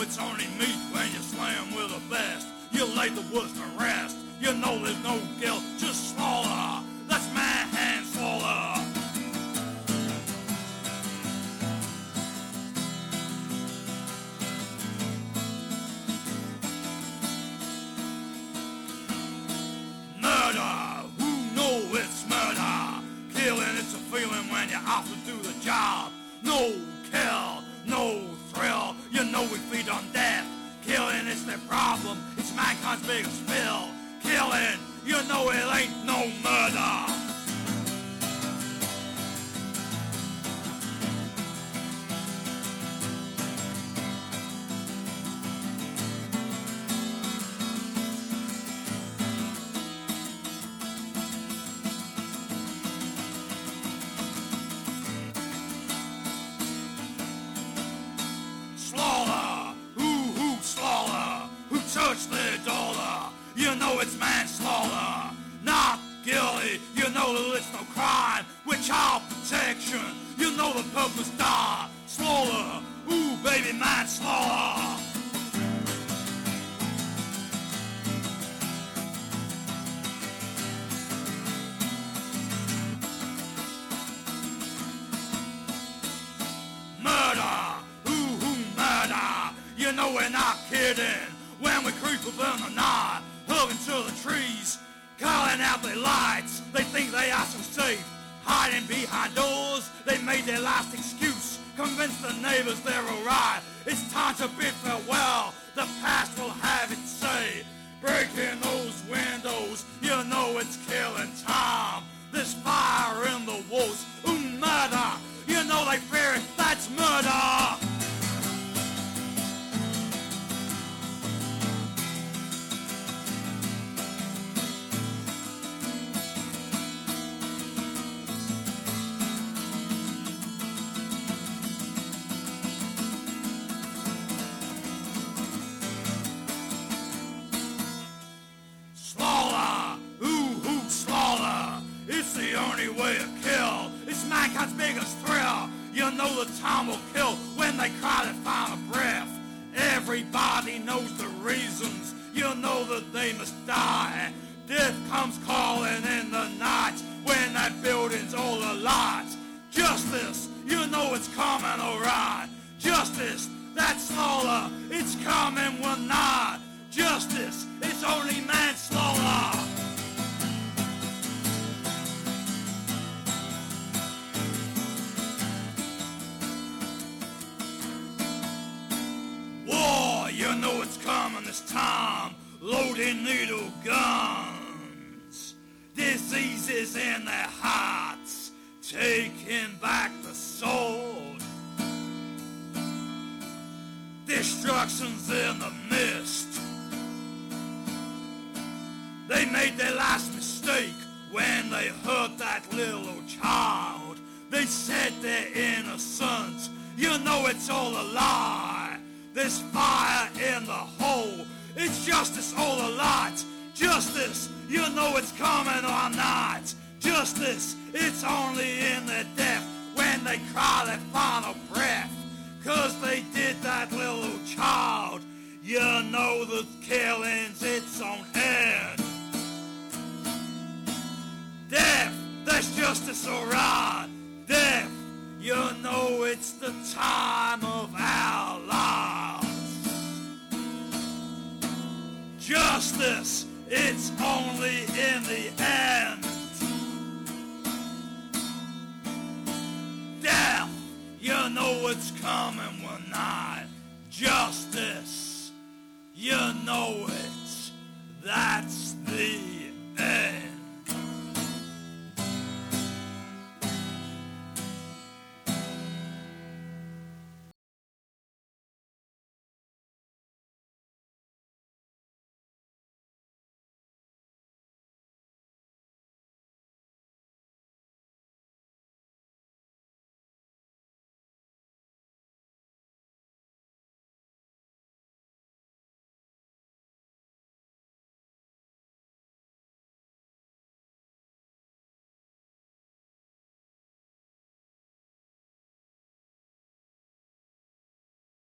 it's only meat when you slam with a vest. You lay the woods to rest. You know there's no guilt, just slaughter. That's manslaughter. Murder, who know it's murder? Killing, it's a feeling when you're out to do the job. No kill, no thrill. You know we feed on death. Killing, it's the problem. It's mankind's biggest spill. Killing, you know it ain't no murder. Touch their dollar, you know it's manslaughter. Not guilty, you know that it's no crime. With child protection, you know the purpose die. Slaughter, ooh baby, manslaughter. Murder, ooh murder, you know we're not kidding. When we creep within the night, hugging to the trees, calling out their lights, they think they are so safe. Hiding behind doors, they made their last excuse, convince the neighbors they're alright. It's time to bid farewell, the past will have its say. Breaking those windows, you know it's killing time. There's fire in the walls, murder, you know they fear it, that's murder. It's the only way to kill. It's mankind's biggest thrill. You know the time will kill when they cry their final breath. Everybody knows the reasons. You know that they must die. Death comes calling in the night when that building's all alight. Justice, you know it's coming alright. Justice, that's slaughter. It's coming one night. Justice, it's only manslaughter. You know it's coming this time, loading needle guns. Diseases in their hearts, taking back the sword. Destruction's in the mist. They made their last mistake when they hurt that little child. They said they're innocent, you know it's all a lie. There's fire in the hole. It's justice all alight. Justice, you know it's coming all night. Justice, it's only in their death when they cry their final breath. 'Cause they did that little child. You know the killing's its own end. Death, that's justice alright. Death, you know it's the time of our lives. Justice, it's only in the end. Death, you know it's coming one night. Justice, you know it. That's